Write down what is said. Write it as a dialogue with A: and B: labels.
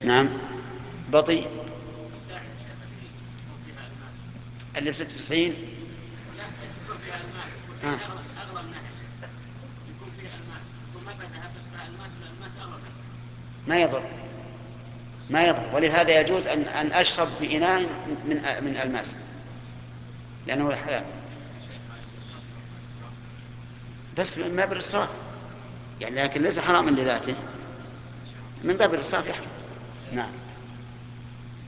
A: نعم. بطيء. اللي بستة وتسعين.
B: يكون فيها الماس، يكون
A: آه.
B: فيها اغلى منها، يكون فيها الماس، يكون متى ذهبت اشبه الماس ولا الماس اغلى منها.
A: ما يضر، ما يضر، ولهذا يجوز أن أشرب في إناء من ألماس لأنه حلال. بس من باب الإسراف يعني، لكن ليس حراما لذاته، من باب الإسراف يحرم. نعم.